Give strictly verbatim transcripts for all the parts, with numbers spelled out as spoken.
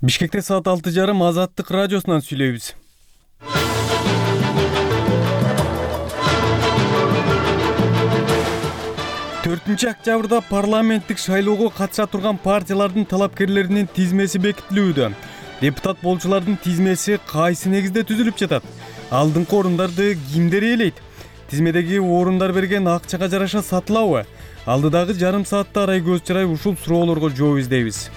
Бишкекте саат алты жарым Азаттык радиосунан сүйлөйбүз. төртүнчү октябрда парламенттик шайлоого катыша турган партиялардын талапкерлеринин тизмеси бекитилүүдө. Депутат болчулардын тизмеси кайсы негизде түзүлүп жатат? Алдыңкы орундарды кимдер ээлейт? Тизмедеги орундар берген акчага жараша сатылабы? Алдыдагы жарым саатта арай көз чырай ушул суроолорго жооп издейбиз.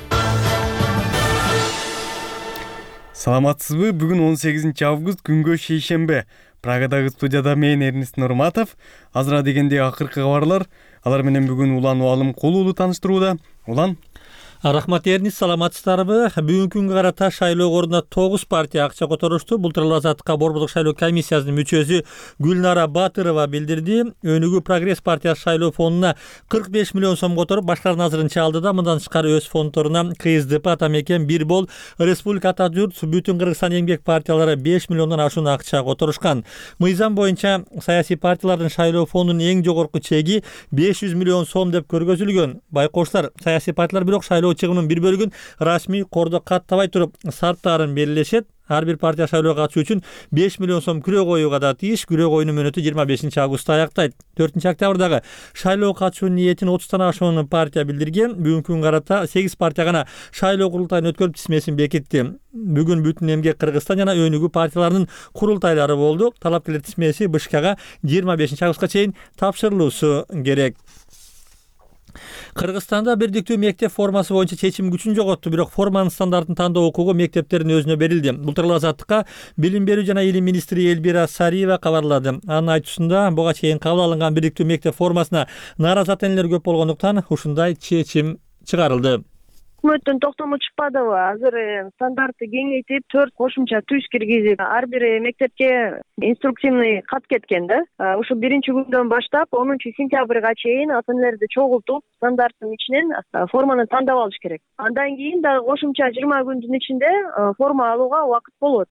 Саламатсызбы? Бүгүн он сегизинчи август, күнгө шейшембе. Прагадагы студияда мен Эрнест Нурматов. Азыра дегенде акыркы кабарлар. Алар менен бүгүн Улан Уалым Колуулу тааныштырууда. Улан. Рахмат Эрнест, саламатсыздарбы? Бүгүнкү күнгө карата шайлоо ордуна тогуз партия акча которушту. Бул тууралуу Азаттыкка борбордук шайлоо комиссиясынын мүчөсү Гүлнара Батырова билдирди. Өнүгүү Прогресс партиясы шайлоо фондуна кырк беш миллион сом которуп, башкалардын азырынча алды да мындан тышкары өз фонддоруна КСДП, Атамекен, Бирбол, Республика Ата журт, Бүтүн Кыргызстан эмгек партиялары беш миллиондон ашуун акча которушкан. Мыйзам боюнча саясий партиялардын шайлоо фондунун эң жогорку чеги беш жүз миллион сом деп көргөзүлгөн. Байкоштор, саясий партиялар бирок шайлоо чыгымынын бир бөлүгүн расмий кордо каттабай туруп сарптаарын белгилешет. Ар бир партия шайлоого катышуу үчүн беш миллион сом күрөө коюуга да тийиш. Күрөө коюунун мөөнөтү жыйырма бешинчи августта аяктайт. төртүнчү октябрдагы шайлоого катышуу ниетин отуздан ашуун партия билдирген. Бүгүнкү күнгө карата сегиз партия гана шайлоо курултайын өткөрүп тизмесин бекитти. Бүгүн Бүтүн эмгек Кыргызстан жана Өнүгүү партияларынын курултайлары болду. Талапкерлер тизмеси БШКга жыйырма бешинчи августка чейин тапшырылуусу керек. Кыргызстанда бирдиктүү мектеп формасы боюнча чечим күчүн жоготту, бирок форманын стандартын тандоо укугу мектептердин өзүнө берилди. Бул тууралуу Азаттыкка Билим берүү жана илим министри Элбира Сариева кабарлады. Анын айтуусунда, буга чейин кабыл алынган бирдиктүү мектеп формасына нааразы ата энелер көп болгондуктан ушундай чечим чыгарылды. Өкмөттүн токтому чыкпадыбы? Азыр стандартты кеңейтип, төрт кошумча түз киргизип, ар бир мектепке инструктивный кат кеткен да. Ушу биринчи күндөн баштап онунчу сентябрга чейин ата энелерди чогултуп, стандарттын ичинен форманы тандап алыш керек. Андан кийин дагы кошумча жыйырма күндүн ичинде форма алууга убакыт болот,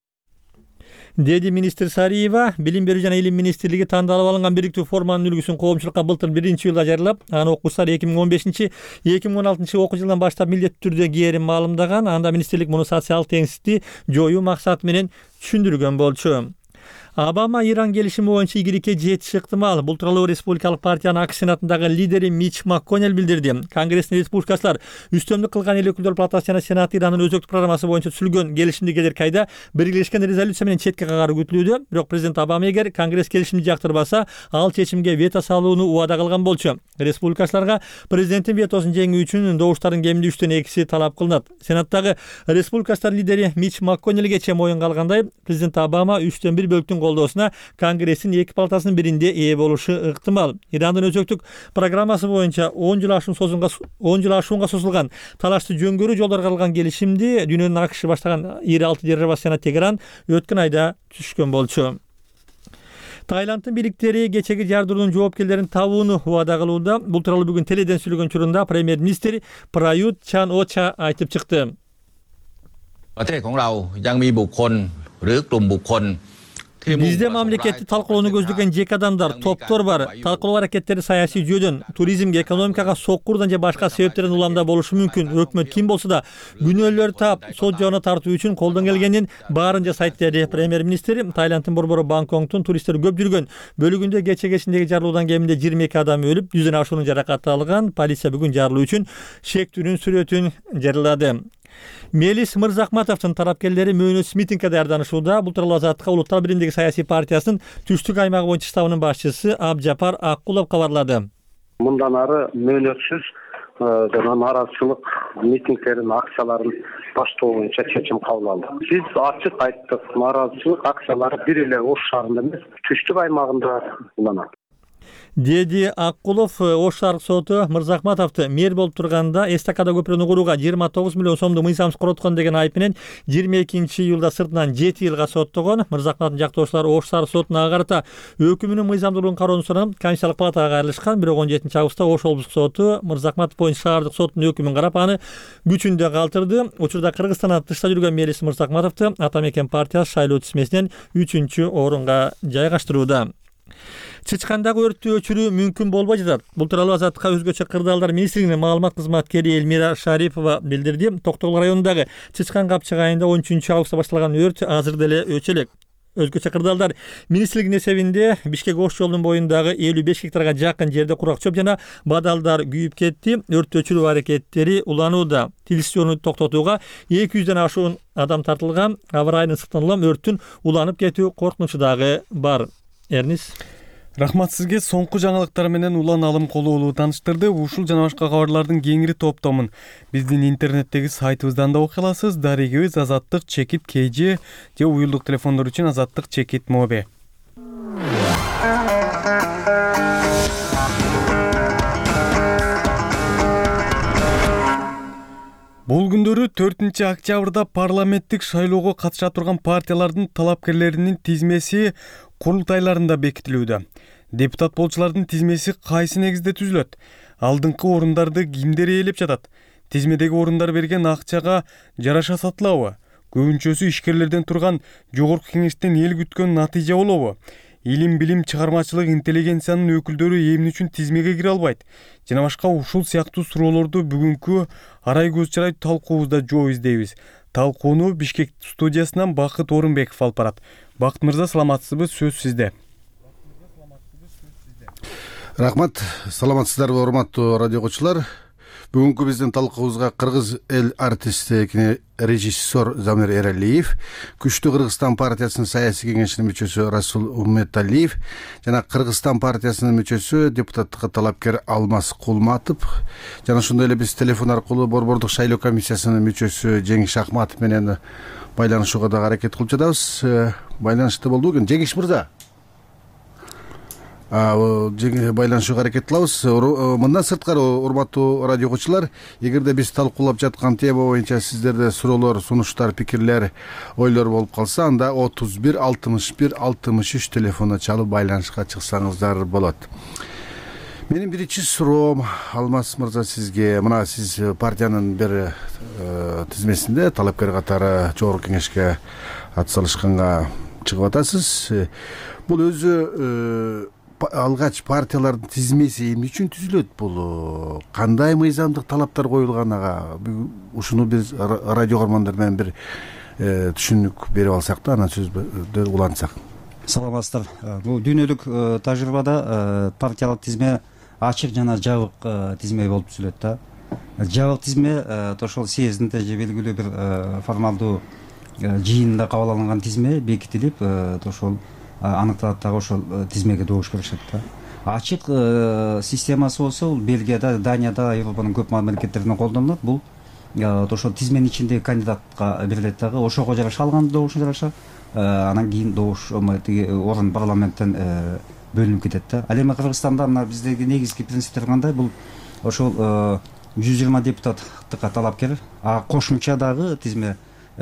деди министр Сариева. Билим берүү жана илим министрлиги тандалып алынган бирдиктүү форманын үлгүсүн коомчулукка былтыр биринчи июлда жарыялап, аны окуучулар эки миң он бешинчи эки миң он алтынчы окуу жылынан баштап милдеттүү түрдө кээрин маалымдаган. Анда министрлик муну социалдык теңсиздикти жоюу максаты менен түшүндүргөн болчу. Обама-Иран келишими боюнча игиликке жетиши ыктымал. Бул тууралуу Республикалык партиянын ак сенатындагы лидери Мич МакКоннелл билдирди. Конгресстин республикачылар үстөмдүк кылган эл өкүлдөр палатасы жана Сенат Ирандын өзөктүк программасы боюнча түзүлгөн келишимди келерки айда биргелешкен резолюция менен четке кагаруу күтүлүүдө. Бирок президент Обама эгер Конгресс келишимди жактырбаса, ал чечимге вето салууну убада кылган болчу. Республикачыларга президенттин ветосун жеңүү үчүн добуштардын кеминде үчтөн экиси талап кылынат. Сенаттагы республикачылар лидери Мич МакКоннеллге чейин моюн калгандай, президент Обама үчтөн бир бөлүктүн колдоосуна Конгресстин эки палатасынын биринде ээ болушу ыктымал. Ирандын өзөктүк программасы боюнча он жыл ашуун созунга он жыл ашуунга созулган талашты жөнгөрүү жолдорго арналган келишимди дүйнөнүн АКШ баштаган элүү алты державасы жана Тегеран өткөн айда түзүшкөн болчу. Таиландтын бийликтери кечеги жардыруунун жоопкерлерин табууну убада кылууда. Бул тууралуу бүгүн теледен сүйлөгөн учурунда премьер-министр Прают Чан-Оча айтып чыкты. ประเทศของเรายังมีบุคคลหรือกลุ่มบุคคล Бизде мамлекетти талкуулоону көздөгөн жеке адамдар, топтор бар. Талкуулоо аракеттери саясий жүйөдөн, туризмге, экономикага соккурдан же башка себептерден уламда болушу мүмкүн. Өкмөт ким болсо да күнөөлөрдү таап, сот жолуна тартуу үчүн колдон келгенин баарын жасайт деди премьер-министр. Таиландтын борбору Бангкоктун туристтер көп жүргөн бөлүгүндө кече кечиндеги жарылуудан кеминде жыйырма эки адам өлүп, жүздөн ашуун жаракат алган. Полиция бүгүн жарылуу үчүн шектүүнүн сүрөтүн жарыялады. Мелис Мырзахматовдун тарапкерлери мөөнөтсүз митингге даярданышууда. Бул тууралуу Азаттыкка Улуттар биримдиги саясий партиясынын түштүк аймагы боюнча штабынын башчысы Абжапар Аккулов кабарлады. Мындан ары мөөнөтсүз жана нааразычылык митингдерин, акцияларын баштоо боюнча чечим кабыл алдык. Биз ачык айттык, нааразычылык акциялары бир эле Ош шаарында эмес, түштүк аймагында уланат, деди Аккулов. Ош шаарык соту Мырзахматовду мэр болуп турганда эстакада көпүрөнү курууга жыйырма тогуз миллион сомду мыйзамсыз короткон деген айып менен жыйырма экинчи июлда сыртынан жети жылга соттогон. Мырзахматовдун жактоочулары Ош шаарык сотуна карата өкүмүнүн мыйзамдуулугун кароону суранып, Конституциялык палатага кайрылышкан. Бирок он жетинчи августта Ош облустук соту Мырзахматов боюнча шаардык соттун өкүмүн карап, аны күчүндө калтырды. Учурда Кыргызстандан тышта жүргөн Мелис Мырзахматовду Атамекен партиясы шайлоо тизмесинен үчүнчү орунга жайгаштырууда. Чычкандагы өрттү өчүрүү мүмкүн болбой жатат. Бул тууралуу Азаттыкка өзгөчө кырдаалдар министрлигинин маалымат кызматкери Элмира Шарипова билдирди. Токтогул районундагы Чычкан капчык айында он үчүнчү августта башталган өрт азыр деле өчө элек. Өзгөчө кырдаалдар министрлигинин эсебинде Бишкек Ош жолунун боюндагы элүү беш гектарга жакын жерде курак чөп жана бадалдар күйүп кетти. Өрт өчүрүү аракеттери уланууда. Тилсиону токтотууга эки жүздөн ашуун адам тартылган. Аба ырайынын сыктыгынан өрттүн уланып кетүү коркунучу дагы бар. Эрнис. Рахмат сизге. Соңку жаңылыктар менен Улан Алымкулуулу тааныштырды. Ушул жана башка кабарлардын кеңири топтомун биздин интернеттеги сайтыбыздан да окуй аласыз. Дарегибиз Азаттык чекит kg же уюлдук телефондор үчүн Азаттык чекит моби. Бул күндөрү төртүнчү октябрда парламенттик шайлоого катыша турган партиялардын талапкерлеринин тизмеси курултайларында бекитилүүдө. Депутат болчулардын тизмеси кайсы негизде түзүлөт? Алдыңкы орундарды кимдер ээлеп жатат? Тизмедеги орундар берген акчага жараша сатылабы? Көбүнчөсү ишкерлерден турган жогорку кеңештен эл күткөн натыйжа болобу? Илим, билим, чыгармачылык, интеллигенциянын өкүлдөрү эмне үчүн тизмеге кире албайт? Жана башка ушул сыяктуу суроолорду бүгүнкү арай көз чарай талкуубузда жооп издейбиз. Талкууну Бишкек студиясынан Бакыт Орунбеков алып барат. Бакыт мырза, саламатсызбы? Сөз сизде. Рахмат, саламатсыздарбы, урматтуу радио окуучулар. Бүгүнкү биздин талкуубузга кыргыз эл артисти режиссер Замир Эралиев, Күчтүү Кыргызстан партиясынын саясий кеңешинин мүчөсү Расул Умметалиев жана Кыргызстан партиясынын мүчөсү депутаттыкка талапкер Алмаз Кулматов жана ошондой эле биз телефон аркылуу Борбордук шайлоо комиссиясынын мүчөсү Жеңиш Акматов менен байланышууга дагы аракет кылып жатабыз. Байланышта болду экен. Жеңиш мырза, байланышууга аракет кылабыз. Мындан сырткары, урматтуу радио окуучулар, эгерде биз талкуулап жаткан тема боюнча сиздерде суроолор, сунуштар, пикирлер, ойлор болуп калса, анда отуз бир алтымыш бир алтымыш үч телефонуна чалып байланышка чыксаңыздар болот. Менин биринчи суроом, Алмаз мырза, сизге. Мына сиз партиянын бир тизмесинде талапкер катары жогорку кеңешке атсалышканга чыгып атасыз. Бул өзү алгач партиялардын тизмеси эмне үчүн түзүлөт? Бул кандай мыйзамдык талаптар коюлган? Ага ушуну биз радио көрөрмандар менен бир түшүнүк берип алсак да, анан сөздү улантсак. Саламатсыздар. Бул дүйнөлүк тажрыйбада партиялык тизме ачык жана жабык тизме болуп түзүлөт да. Жабык тизме ошол съездинде же белгилүү бир формалдуу жыйында кабыл алынган тизме бекитилип, ошол аныкталат дагы ошол тизмеге добуш беришет да. Ачык системасы болсо бул Бельгияда, Данияда, Европанын көп мамлекеттеринде колдонулат. Бул ошол тизменин ичиндеги кандидатка берилет дагы, ошого жараша алган добушуна жараша анан кийин добуш орун парламенттен бөлүнүп кетет да. Ал эми Кыргызстанда мына биздеги негизги принциптер кандай? Бул ошол жүз жыйырма депутаттыкка талапкер, а кошумча дагы тизме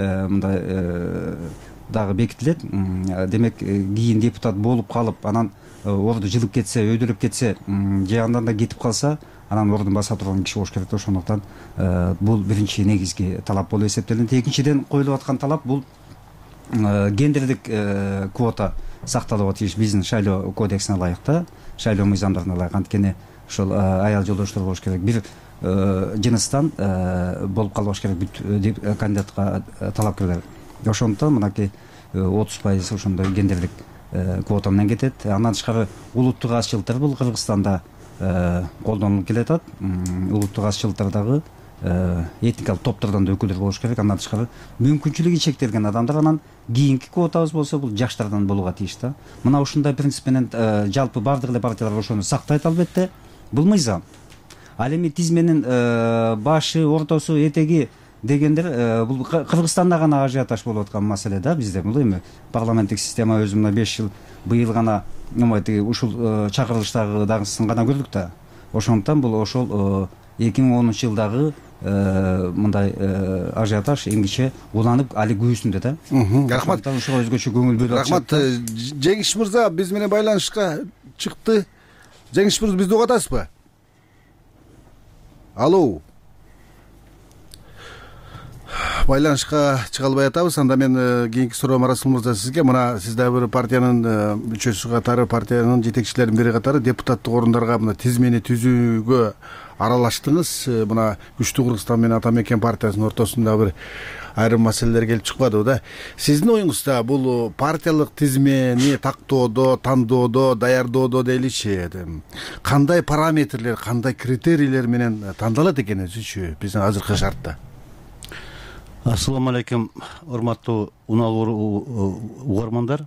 мындай дагы бекитилет. Демек кийин депутат болуп калып, анан орду жылып кетсе, өйдөлүп кетсе, же андан да кетип калса, анан ордун баса турган киши болуш керек. Ошондуктан бул биринчи негизги талап болуп эсептелинет. Экинчиден коюлуп аткан талап бул гендердик квота сакталууга тийиш биздин шайлоо кодексине ылайык да, шайлоо мыйзамдарына ылайык. Анткени ошол аял жолдоштор болуш керек, бир жыныстан болуп калбаш керек бүт кандидатка талапкерлер. Ошондуктан мынакей отуз пайыз ошондой гендерлик квота менен кетет. Андан тышкары улуттук азчылыктар бул Кыргызстанда колдонулуп келатат. Улуттук азчылыктар дагы этникалык топтордон да өкүлдөр болуш керек. Андан тышкары мүмкүнчүлүгү чектелген адамдар. Анан кийинки квотабыз болсо бул жаштардан болууга тийиш да. Мына ушундай принцип менен жалпы бардык эле партиялар ошону сактайт албетте. Бул мыйзам. Ал эми тизменин башы, ортосу, этеги дегендер бул Кыргызстанда гана ажиотаж болуп аткан маселе да. Бизде бул эми парламенттик система өзү мына беш жыл быйыл гана ушул чакырылыштагы дагысын гана көрдүк да. Ошондуктан бул ошол эки миң онунчу жылдагы мындай ажиотаж эмгиче уланып али күүсүндө да. Рахмат. Ошого өзгөчө көңүл бөлүп атышат. Рахмат. Жеңиш мырза биз менен байланышка чыкты. Жеңиш мырза, бизди угуп атасызбы? Алло. байланышка чыга албай атабыз. Анда мен кийинки суроом Расул мырза сизге. Мына сиз да бир партиянын мүчөсү катары, партиянын жетекчилеринин бири катары депутаттык орундарга мына тизмени түзүүгө аралаштыңыз. Мына Күчтүү Кыргызстан менен Ата Мекен партиясынын ортосунда бир айрым маселелер келип чыкпадыбы да. Сиздин оюңузда бул партиялык тизмени тактоодо, тандоодо, даярдоодо дейличи кандай параметрлер, кандай критерийлер менен тандалат экен өзүчү биздин азыркы шартта? Ассаламу алейкум, урматтуу унаалуу угармандар.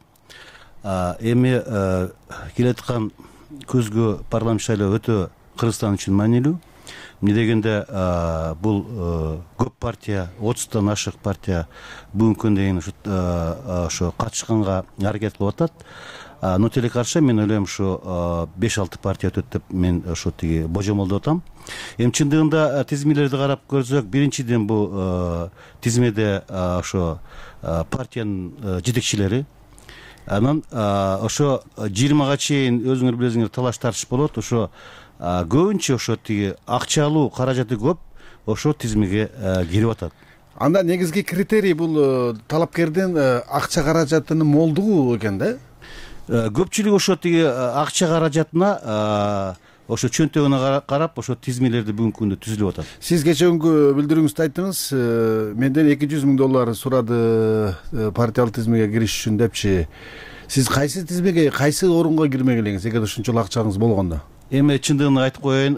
Эми келаткан көзгө парламент шайлоо өтө Кыргызстан үчүн маанилүү. Эмне дегенде бул көп партия, отуздан ашык партия бүгүнкү күндө дейин ошо катышканга аракет кылып атат. Но тилеки каршы мен ойлойм ушу беш алты партия өтөт деп мен ошо тиги божомолдоп атам. Эми чындыгында тизмелерди карап көрсөк, биринчиден бул тизмеде ошо партиянын жетекчилери, анан ошо жыйырмага чейин өзүңөр билесиңер талаш тартыш болот. Ошо көбүнчө ошо тиги акчалуу каражаты көп ошо тизмеге кирип атат. Анда негизги критерий бул талапкердин акча каражатынын молдугу экен да? Көпчүлүк ошо тиги акча каражатына, ошо чөнтөгүнө карап ошо тизмелерди бүгүнкү күндө түзүлүп атат. Сиз кечээкүнкү билдирүүңүздө айттыңыз, менден эки жүз миң доллар сурады партиялык тизмеге кириш үчүн депчи. Сиз кайсы тизмеге, кайсы орунга кирмек элеңиз, эгер ушунчалык акчаңыз болгондо? Эми чындыгын айтып коеюн,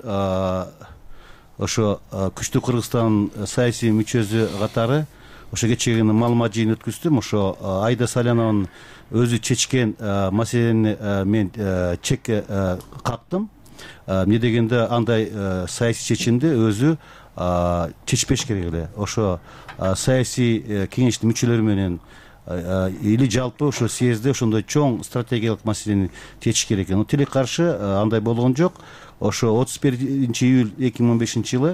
ошо Күчтүү Кыргызстан саясий мүчөсү катары ошо кечээ маалымат жыйын өткүздүм. Ошо Айда Салянованын өзү чечкен маселени мен чекке кактым. Эмне дегенде андай саясий чечимди өзү чечпеш керек эле. Ошо саясий кеңештин мүчөлөрү менен или жалпы ошо съезде ошондой чоң стратегиялык маселени чечиш керек экен. Тилеки каршы андай болгон жок. Ошо отуз биринчи июль эки миң он бешинчи жылы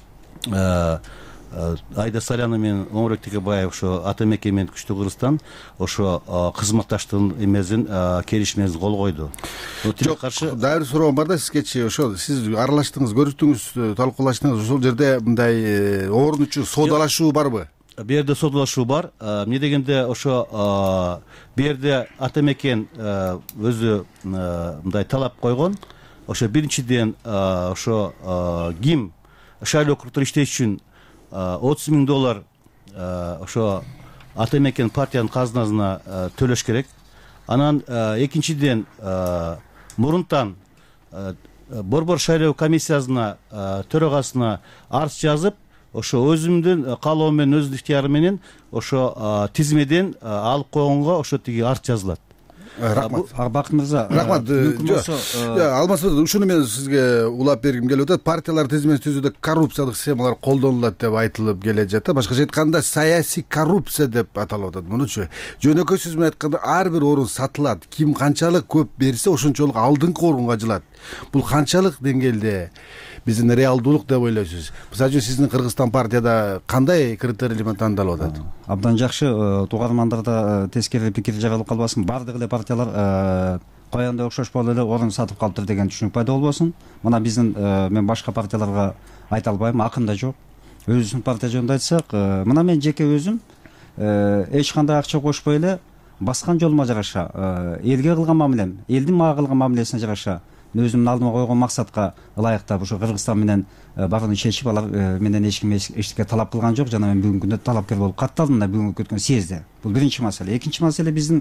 Айда Салянова менен Омурбек Текебаев ошо Ата Мекен менен Күчтүү Кыргызстан ошо кызматташтыгын эмесин келишимине кол койду. Тилеки каршы дайыр суроом бар да сизгечи. Ошо сиз аралаштыңыз, көрүштүңүз, талкуулаштыңыз. Ошол жерде мындай орун үчүн соодалашуу барбы? Бу жерде соодалашуу бар. Эмне дегенде ошо бу жерде Ата Мекен өзү мындай талап койгон. Ошо биринчиден ошо ким шайлоо округунда иштеш үчүн отуз миң доллар ошо Ата Мекен партиянын казынасына төлөш керек. Анан экинчиден мурунтан борбор шайлоо комиссиясына төрагасына арыз жазып, ошо өзүмдүн каалоом менен, өзүнүн ыктыяры менен ошо тизмеден алып койгонго ошо тиги арыз жазылат. Рахмат. Бакыт мырза, рахмат. Алмаз, ушуну мен сизге улап бергим келип атат. Партиялар тизмени түзүүдө коррупциялык схемалар колдонулат деп айтылып келе жатат. Башкача айтканда саясий коррупция деп аталып атат. Мунучу жөнөкөй сөз менен айтканда ар бир орун сатылат. Ким канчалык көп берсе, ошончолук алдыңкы орунга жылат. Бул канчалык деңгээлде биздин реалдуулук деп ойлойсуз? Мисалы үчүн сиздин Кыргызстан партияда кандай критерийлер менен тандалып атат? Абдан жакшы. Угармандарда тескери пикир жаралып калбасын. Бардык эле партиялар кояндай окшош болуп эле орун сатып калыптыр деген түшүнүк пайда болбосун. Мына биздин мен башка партияларга айта албайм, акында жок. Өзүбүздүн партия жөнүндө айтсак, мына мен жеке өзүм эч кандай акча кошпой эле баскан жолума жараша, элге кылган мамилем, элдин мага кылган мамилесине жараша өзүмдүн алдыма койгон максатка ылайыктап ошо Кыргызстан менен баарын чечип, алар менен эч ким эчтеке талап кылган жок. Жана мен бүгүнкү күндө талапкер болуп катталдым да бүгүнкү өткөн съезде. Бул биринчи маселе. Экинчи маселе, биздин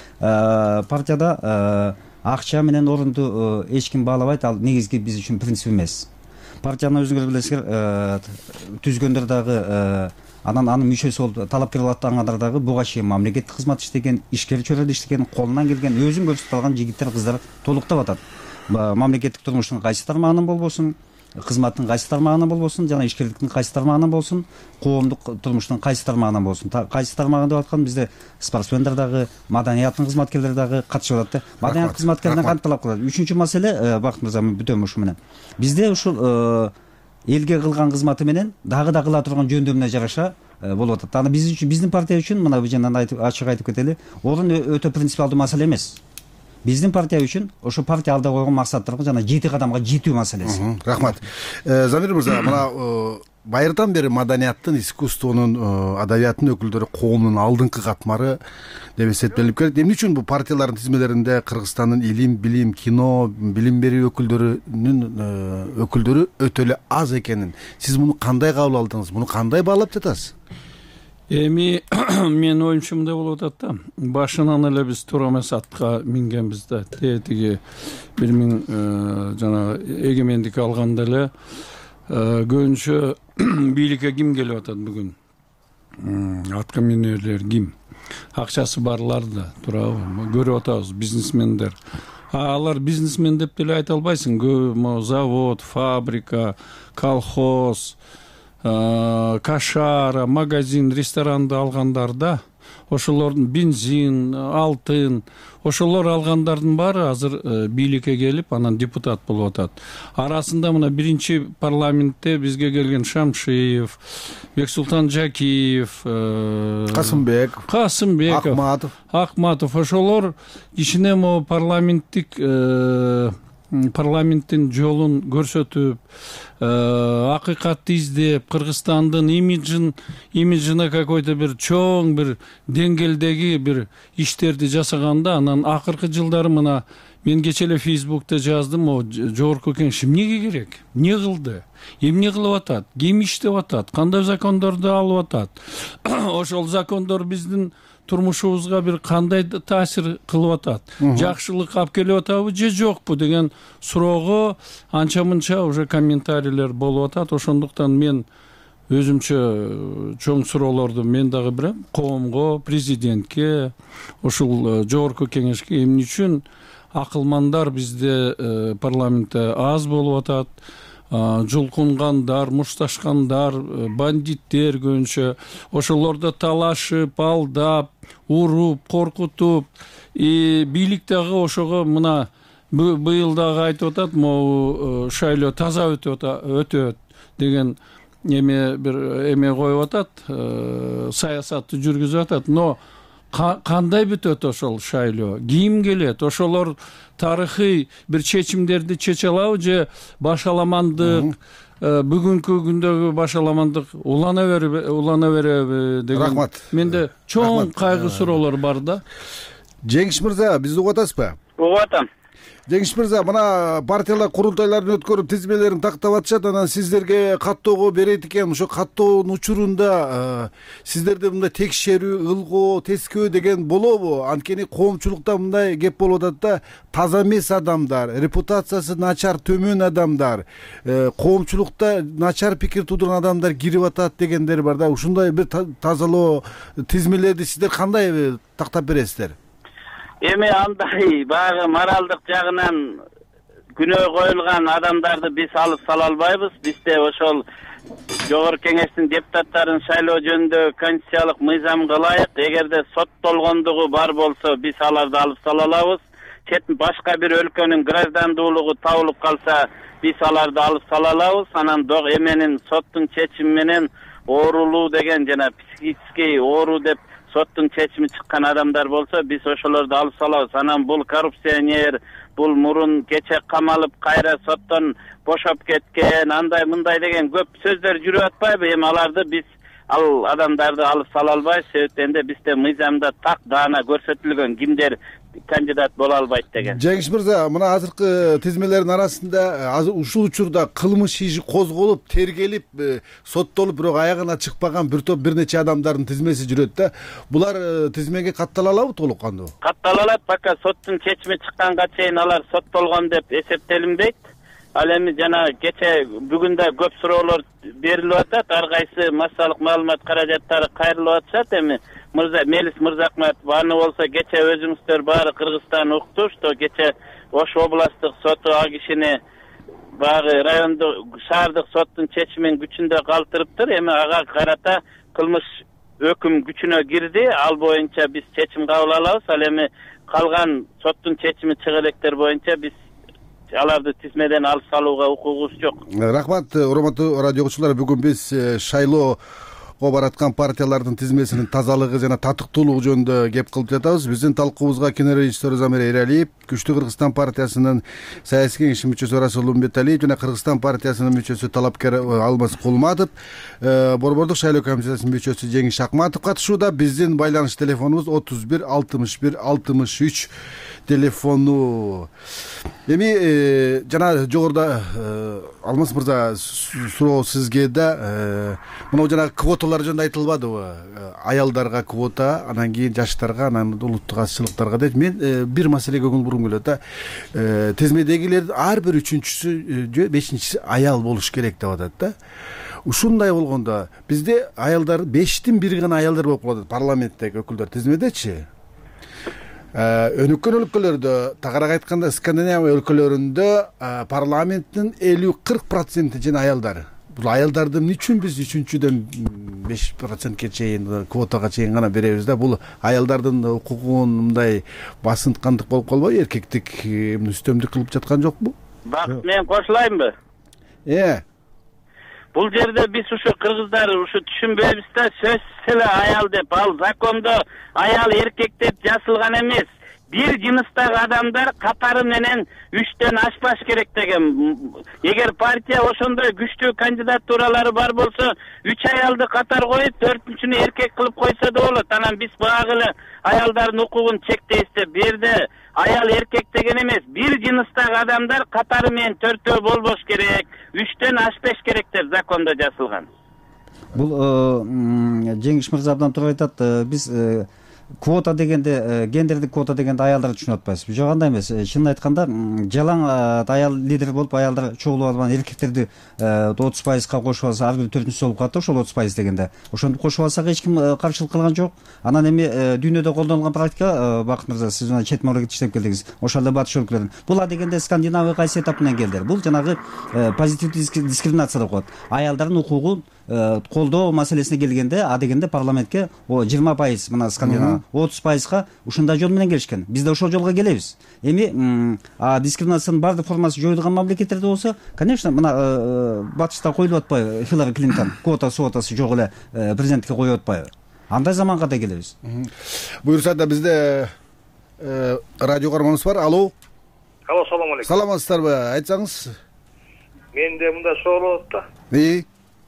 партияда акча менен орунду эч ким баалабайт. Ал негизги биз үчүн принцип эмес. Партияны өзүңөр билесиңер, түзгөндөр дагы анан анын мүчөсү болуп талапкер болуп аттангандар дагы буга чейин мамлекеттик кызмат иштеген, ишкер чөйрөдө иштеген, колунан келген, өзүн көрсөтүп алган жигиттер, кыздар толуктап атат. Мамлекеттик турмуштун кайсы тармагынан болбосун, кызматтын кайсы тармагынан болбосун, жана ишкерликтин кайсы тармагынан болсун, коомдук турмуштун кайсы тармагынан болсун. Кайсы тармагы деп аткан бизде спортсмендер дагы, маданияттын кызматкерлери дагы катышып атат да. Маданият кызматкерлеринен кантип талап кылат? Үчүнчү маселе, Бакыт мырза, мен бүтөм ушу менен. Бизде ушул элге кылган кызматы менен дагы да кыла турган жөндөмүнө жараша болуп атат. Аны биз үчүн, биздин партия үчүн, мына бул жерден ачык айтып кетели, орун өтө принципиалдуу маселе эмес. Биздин партия үчүн ошо партия алда койгон максаттарга жана жети кадамга жетүү маселеси. Рахмат. Замир мырза, мына байырдан бери маданияттын, искусствонун, адабияттын өкүлдөрү коомдун алдыңкы катмары деп эсептелип келет. Эмне үчүн бул партиялардын тизмелеринде Кыргызстандын илим, билим, кино, билим берүү өкүлдөрүнүн өкүлдөрү өтө эле аз экенин сиз муну кандай кабыл алдыңыз? Муну кандай баалап жатасыз? Эми менин оюмча мындай болуп атат да. Башынан эле биз туура эмес атка мингенбиз да. Тетиги бир миң жана эгемендик алганда эле көбүнчө бийликке ким келип атат бүгүн? Атка минерлер ким? Акчасы барлар да, туурабы? Көрүп атабыз, бизнесмендер. Алар бизнесмен деп деле айта албайсың. Завод, фабрика, колхоз, кашара, магазин, ресторанды алгандар да. Ошолордун бензин, алтын, ошолор алгандардын баары азыр бийликке келип, анан депутат болуп атат. Арасында мына биринчи парламентте бизге келген Шамшиев, Бексултан Жакиев, Касымбеков, Касымбеков, Акматов, Акматов, ошолор кичине могу парламенттик парламенттин жолун көрсөтүп, акыйкатты издеп, Кыргызстандын имиджин, имиджине какой-то бир чоң бир деңгээлдеги бир иштерди жасаганда, анан акыркы жылдары мына мен кече эле Фейсбукта жаздым, о жогорку кеңеш эмнеге керек? Эмне кылды? Эмне кылып атат? Ким иштеп атат? Кандай закондорду алып атат? Ошол закондор биздин турмушубузга бир кандай таасир кылып атат? Жакшылык алып келип атабы же жокпу деген суроого анча мынча уже комментарийлер болуп атат. Ошондуктан мен өзүмчө чоң суроолорду мен дагы берем коомго, президентке, ушул жогорку кеңешке эмне үчүн акылмандар бизде парламентте аз болуп атат? Жулкунгандар, мушташкандар, бандиттер көбүнчө ошолорду талашып, алдап, уруп, коркутуп, бийлик дагы ошого мына быйыл дагы айтып атат, могу шайлоо таза өтөт деген эме бир эме коюп атат, саясатты жүргүзүп атат. Но кандай бүтөт ошол шайлоо? Ким келет? Ошолор тарыхый бир чечимдерди чече алабы же башаламандык, бүгүнкү күндөгү башаламандык улана береби, улана береби деген. Рахмат. Менде чоң кайгы суроолор бар да. Жеңиш мырза, бизди угуп атасызбы? Угуп атам. Жеңиш мырза, мына партиялар курултайларын өткөрүп тизмелерин тактап атышат, анан сиздерге каттоого берет экен. Ошо каттоонун учурунда сиздерде мындай текшерүү, ылгоо, тескөө деген болобу? Анткени коомчулукта мындай кеп болуп атат да, таза эмес адамдар, репутациясы начар, төмөн адамдар, коомчулукта начар пикир туудурган адамдар кирип атат дегендер бар да. Ушундай бир тазалоо тизмелерди сиздер кандай тактап бересиздер? Эми андай баягы моралдык жагынан күнөө коюлган адамдарды биз алып сала албайбыз. Бизде ошол жогорку кеңештин депутаттарын шайлоо жөнүндө конституциялык мыйзамга ылайык, эгерде соттолгондугу бар болсо, биз аларды алып сала алабыз. Чет башка бир өлкөнүн граждандуулугу табылып калса, биз аларды алып сала алабыз. Анан док эменин соттун чечими менен оорулуу деген жана психический оору деп соттун чечими чыккан адамдар болсо, биз ошолорду алып салабыз. Анан бул коррупционер, бул мурун кече камалып кайра соттон бошоп кеткен, андай мындай деген көп сөздөр жүрүп атпайбы? Эми аларды биз ал адамдарды алып сала албайбыз. Себептен бизде мыйзамда так даана көрсөтүлгөн кимдер кандидат боло албайт деген. Жеңиш мырза, мына азыркы тизмелердин арасында азыр ушул учурда кылмыш иши козголуп, тергелип, соттолуп, бирок аягына чыкпаган бир топ бир нече адамдардын тизмеси жүрөт да. Булар тизмеге каттала алабы толук кандуу? Каттала алат, пока соттун чечими чыкканга чейин алар соттолгон деп эсептелинбейт. Ал эми жана кече бүгүн да көп суроолор берилип атат, ар кайсы массалык маалымат каражаттары кайрылып атышат. Эми мырза Мелис Мырзакматов аны болсо кече өзүңүздөр баары Кыргызстан укту, что кече Ош областтык соту ал кишини баягы райондук шаардык соттун чечимин күчүндө калтырыптыр. Эми ага карата кылмыш өкүм күчүнө кирди. Ал боюнча биз чечим кабыл алабыз. Ал эми калган соттун чечими чыга электер боюнча биз аларды тизмеден алып салууга укугубуз жок. Рахмат, урматтуу радио угуучулар. Бүгүн биз шайлоо бараткан партиялардын тизмесинин тазалыгы жана татыктуулугу жөнүндө кеп кылып жатабыз. Биздин талкуубузга кинорежиссер Замир Эралиев, Күчтүү Кыргызстан партиясынын саясий кеңешчи мүчөсү Расул Умбеталиев жана Кыргызстан партиясынын мүчөсү талапкер Алмаз Кулматов, Борбордук шайлоо комиссиясынын мүчөсү Жеңиш Акматов катышууда. Биздин байланыш телефонубуз отуз бир алтымыш бир алтымыш үч телефону. Эми жана жогоруда Алмаз мырза суроо сизге да мына жанагы квоталар жөнүндө айтылбадыбы? Аялдарга квота, анан кийин жаштарга, анан улуттук азчылыктарга дейт. Мен бир маселеге көңүл бургум келет да. Тизмедегилер ар бир үчүнчүсү же бешинчиси аял болуш керек деп атат да. Ушундай болгондо бизде аялдар бештин бири гана аялдар болуп калат парламенттеги өкүлдөр тизмедечи. Өнүккөн өлкөлөрдө, тагыраак айтканда Скандинавия өлкөлөрүндө парламенттин элүү кырк проценти жана аялдар. Бул аялдарды эмне үчүн биз үчүнчүдөн беш процентке чейин квотага чейин гана беребиз да? Бул аялдардын укугун мындай басынткандык болуп калбайбы? Эркектик үстөмдүк кылып жаткан жокпу? Бак, мен кошулайынбы? Э. Бул жерде биз ушу кыргыздар ушу түшүнбөйбүз да, сөзсүз эле аял деп, ал закондо аял эркек деп жазылган эмес. Бир жыныстагы адамдар катары менен үчтөн ашпаш керек деген. Эгер партия ошондой күчтүү кандидатуралары бар болсо, үч аялды катар коюп, төртүнчүнү эркек кылып койсо да болот. Анан биз багы эле аялдардын укугун чектейбиз деп, бу жерде аял эркек деген эмес. Бир жыныстагы адамдар катары менен төртөө болбош керек, үчтөн ашпаш керек деп закондо жазылган. Бул Жеңиш мырза абдан туура айтат. Биз квота дегенде, гендердик квота дегенде аялдарды түшүнүп атпайбыз. Жок, андай эмес. Чынын айтканда, жалаң аял лидер болуп, аялдар чогулуп алган эркектерди отуз пайызга кошуп алса, ар бир төртүнчүсү болуп калат, ошол отуз пайыз дегенде. Ошентип кошуп алсак эч ким каршылык кылган жок. Анан эми дүйнөдө колдонулган практика, Бакыт мырза, сиз мына чет мамлекетте иштеп келдиңиз. Ошол эле батыш өлкөлөрүн. Бул дегенде Скандинавия кайсы этап менен келдилер? Бул жанагы позитивдүү дискриминация деп коет. Аялдардын укугун колдоо маселесине келгенде, а дегенде парламентке жыйырма пайыз мына Скандинавия отуз пайызга ушундай жол менен келишкен. Биз да ошол жолго келебиз. Эми дискриминациянын баардык формасы жоюлган мамлекеттерде болсо, конечно, мына батышта коюлуп атпайбы? Хиллари Клинтон квота свотасы жок эле президенттикке коюп атпайбы? Андай заманга да келебиз. Буюрса да бизде радио карманыбыз бар. Алло. Алло, салам алейкум. Саламатсыздарбы? Айтсаңыз. Менде мындай суроо болот да. И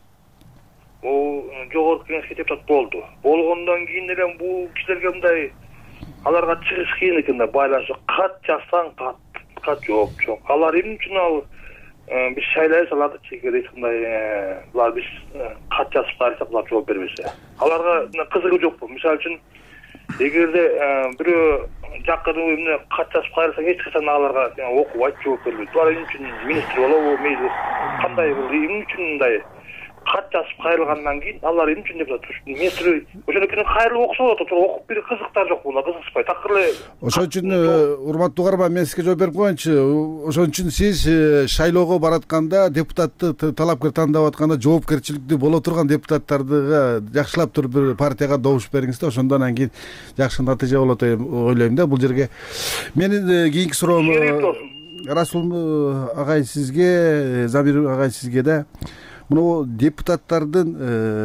бул жогорку кеңешке депутат болду. Болгондон кийин эле бул кишилерге мындай аларга чыгыш кыйын экен да, байланышы кат жазсаң кат, кат жооп жок. Алар эмне үчүн ал биз шайлай салат чекерей мындай булар биз кат жазып кайрсак булар жооп бербесе. Аларга кызыгы жокпу? Мисалы үчүн эгерде бирөө жакын эмне кат жазып кайрсаң эч качан аларга окубайт, жооп бербейт. Булар эмне үчүн министр болобу, мейли кандай бул эмне үчүн мындай кат жазып кайрылгандан кийин алар эмне үчүн деп атат. Министр ошондо күнү кайрылып окуса болот, окуп бир кызыктар жок, була кызыкпайт. Такыр эле. Ошон үчүн урматтуу угарман, мен сизге жооп берип коеюнчу. Ошон үчүн сиз шайлоого баратканда, депутатты талапкер тандап атканда жоопкерчиликтүү боло турган депутаттарды жакшылап туруп бир партияга добуш бериңиз да, ошондон анан кийин жакшы натыйжа болот деп ойлойм да. Бул жерге менин кийинки суроом Расул агай сизге, Замир агай сизге да. Мына депутаттардын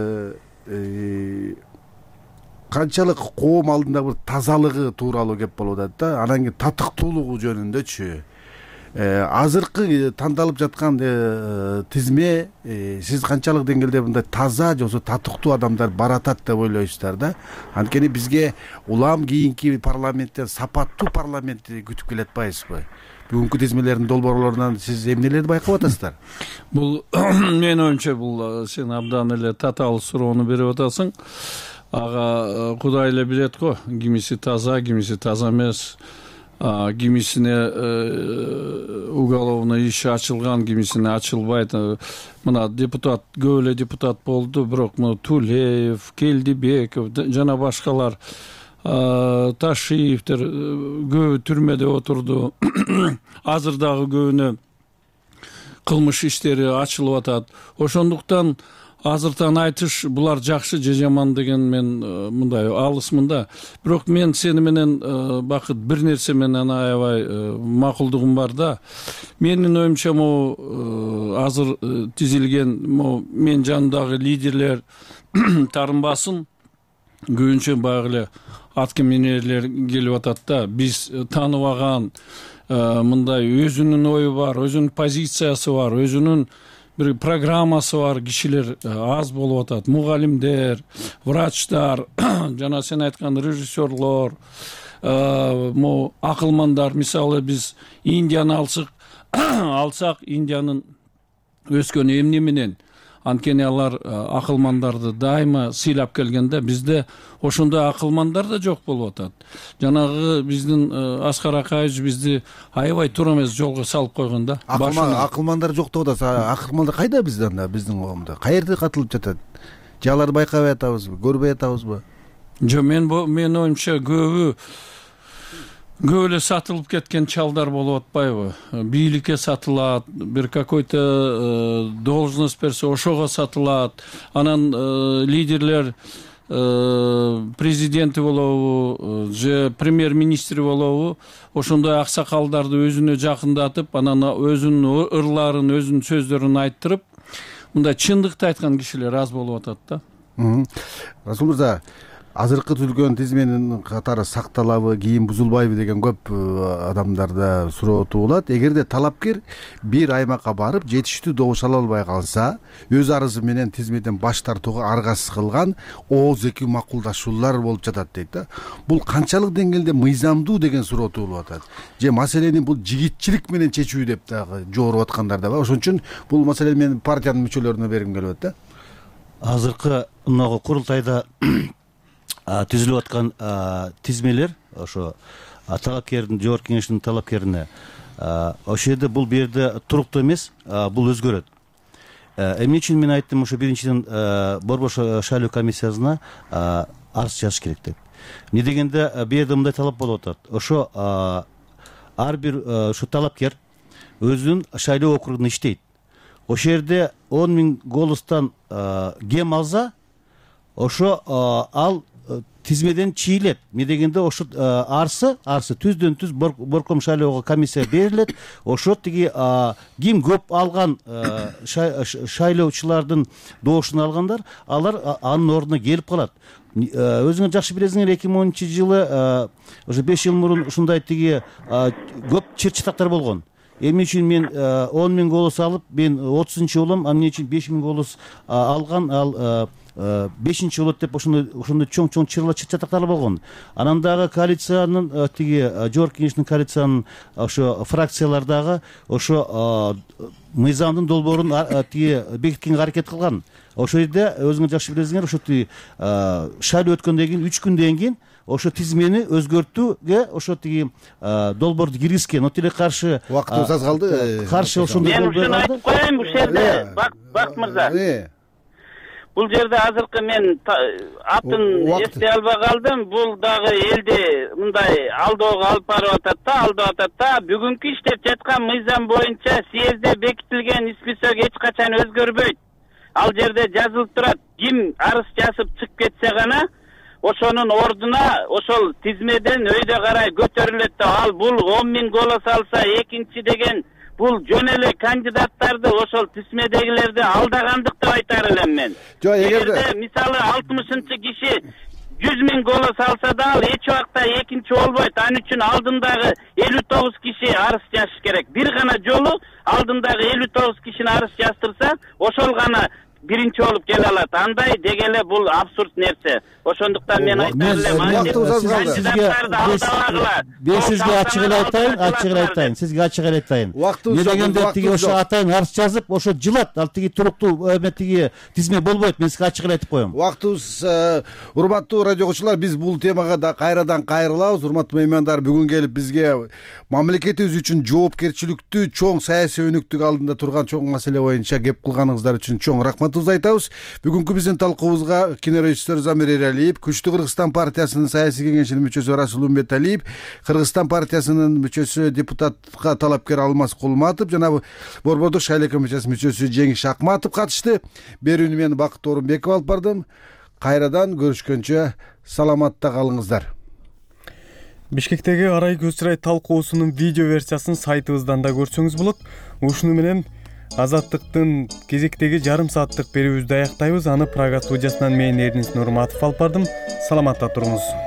канчалык коом алдындагы бир тазалыгы тууралуу кеп болуп атат да. Анан кийин татыктуулугу жөнүндөчү. Азыркы тандалып жаткан тизме сиз канчалык деңгээлде мындай таза жосо татыктуу адамдар баратат деп ойлойсуздар да? Анткени бизге улам кийинки парламенттен сапаттуу парламентти күтүп келатпайбызбы? Бүгүнкү тизмелердин долбоорлорунан сиз эмнелерди байкап атасыздар? Бул менин оюмча бул сен абдан эле татаал суроону берип атасың. Ага Кудай эле билет го, кимиси таза, кимиси таза эмес. Кимисине уголовный иш ачылган, кимисине ачылбайт. Мына депутат, көп эле депутат болду, бирок мына Тулеев, Келдибеков жана башкалар, Ташиевтер көбү түрмөдө отурду. Азыр дагы көбүнө кылмыш иштери ачылып атат. Ошондуктан азыртан айтыш булар жакшы же жаман деген мен мындай алысмын да. Бирок мен сени менен Бакыт бир нерсе менен аябай макулдугум бар да. Менин оюмча могу азыр тизилген могу мен жанымдагы лидерлер тарынбасын көбүнчө баягы эле аткаминерлер келип атат да. Биз тааныбаган мындай өзүнүн ою бар, өзүнүн позициясы бар, өзүнүн bir programmасы бар кишилер аз болуп атат. Мугалимдер, врачтар, жана сен айткан режиссерлор, мо акылмандар. Мисалы биз Индияны алсак, алсак Индиянын өскөн эмне менен анткени алар акылмандарды дайыма сыйлап келгенде, бизде ошондой акылмандар да жок болуп атат. Жанагы биздин Аскар Акаевич бизди аябай туура эмес жолго салып койгон да. Акылмандар жок деп атасыз. Акылмандар кайда бизден да, биздин коомдо? Каерде катылып жатат? Же аларды байкабай атабызбы, көрбөй атабызбы? Жок, мен мен оюмча көбү көп эле сатылып кеткен чалдар болуп атпайбы? Бийликке сатылат, бир какой-то должность берсе ошого сатылат. Анан лидерлер президенти болобу же премьер-министри болобу, ошондой аксакалдарды өзүнө жакындатып, анан өзүнүн ырларын, өзүнүн сөздөрүн айттырып, мындай чындыкты айткан кишилер аз болуп атат да. Расул мырза, азыркы түзүлгөн тизменин катары сакталабы, кийин бузулбайбы деген көп адамдарда суроо туулат. Эгерде талапкер бир аймакка барып жетиштүү добуш ала албай калса, өз арызы менен тизмеден баш тартууга аргасыз кылган ооз эки макулдашуулар болуп жатат дейт да. Бул канчалык деңгээлде мыйзамдуу деген суроо туулуп атат. Же маселени бул жигитчилик менен чечүү деп дагы жооруп аткандар да бар. Ошон үчүн бул маселени мен партиянын мүчөлөрүнө бергим келип атат да. Азыркы мына курултайда түзүлүп аткан тизмелер ошо талапкердин, жогорку кеңештин талапкерине ошол жерде бул берде туруктуу эмес, бул өзгөрөт. Эмне үчүн мен айттым, ошо биринчиден борбор шайлоо комиссиясына арыз жазыш керек деп. Эмне дегенде берде мындай талап болуп атат. Ошо ар бир ошо талапкер өзүнүн шайлоо округунда иштейт. Ошол жерде он миң голостон кем алса, ошо ал тизмеден чийилет. Эмне дегенде ошо арсы, арсы түздөн түз борком шайлоого комиссия берилет. Ошо тиги ким көп алган шайлоочулардын добушун алгандар, алар анын ордуна келип калат. Өзүңөр жакшы билесиңер, эки миң онунчу жылы ошо беш жыл мурун ушундай тиги көп чыр-чатактар болгон. Эмне үчүн мен он миң голос алып, мен отузунчу болом, эмне үчүн беш миң голос алган, ал бешинчи болот деп ошондой ошондой чоң-чоң чыр-чатактар болгон. Анан дагы коалициянын тиги жогорку кеңештин коалициянын ошо фракциялардагы ошо мыйзамдын долбоорун тиги бекиткенге аракет кылган. Ошол жерде өзүңөр жакшы билесиңер, ошо тиги шайлоо өткөндөн кийин үч күндөн кийин ошо тизмени өзгөртүүгө ошо тиги долбоорду киргизген. Отеле каршы убактыбыз аз калды. Каршы ошондой мен ушуну айтып коеюн, ушул жерде Бакыт мырза. Бул жерде азыркы мен атын эстей албай калдым. Бул дагы элди мындай алдоого алып барып атат да, алдап атат да. Бүгүнкү иштеп жаткан мыйзам боюнча съезде бекитилген список эч качан өзгөрбөйт. Ал жерде жазылып турат, ким арыз жазып чыгып кетсе гана ошонун ордуна ошол тизмеден өйдө карай көтөрүлөт да. Ал бул он миң голос алса экинчи деген бул жөн эле кандидаттарды ошол тизмедегилерди алдагандык деп айтар элем мен. Жок, эгерде мисалы алтымышынчы киши жүз миң голос алса да, ал эч убакта экинчи болбойт. Анын үчүн алдындагы элүү тогуз киши арыз жазыш керек. Бир гана жолу алдындагы элүү тогуз кишини арыз жаздырса, ошол гана биринчи болуп келе алат. Андай дегеле бул абсурд нерсе. Ошондуктан мен айтар элем, кандидаттарды алдабагыла. Мен сизге ачык эле айтайын, ачык эле айтайын, сизге ачык эле айтайын. Эмне дегенде тиги ошо атайын арыз жазып, ошо жылат, ал тиги туруктуу эме тиги тизме болбойт. Мен сизге ачык эле айтып коем. Убактыбыз, урматтуу радиогочулар, биз бул темага да кайрадан кайрылабыз. Урматтуу меймандар, бүгүн келип бизге мамлекетибиз үчүн жоопкерчиликтүү, чоң саясий өнүктүк алдында турган чоң маселе боюнча кеп кылганыңыздар үчүн чоң рахматыбызды айтабыз. Бүгүнкү биздин талкуубузга кинорежиссер Замир Эралиев, Күчтүү Кыргызстан партиясынын саясий кеңешинин мүчөсү Расул Умбеталиев, Кыргызстан партиясынын мүчөсү депутатка талапкер Алмаз Кулматов жана борбордук шайлоо комиссиясынын мүчөсү Жеңиш Акматов катышты. Берүүнү мен Бакыт Орунбеков алып бардым. Кайрадан көрүшкөнчө саламатта калыңыздар. Бишкектеги арай көз чырай талкуусунун видео версиясын сайтыбыздан да көрсөңүз болот. Ушуну менен Азаттыктын кезектеги жарым сааттык берүүбүздү аяктайбыз. Аны Прага студиясынан мен Эрнис Нурматов алып бардым. Саламатта туруңуз.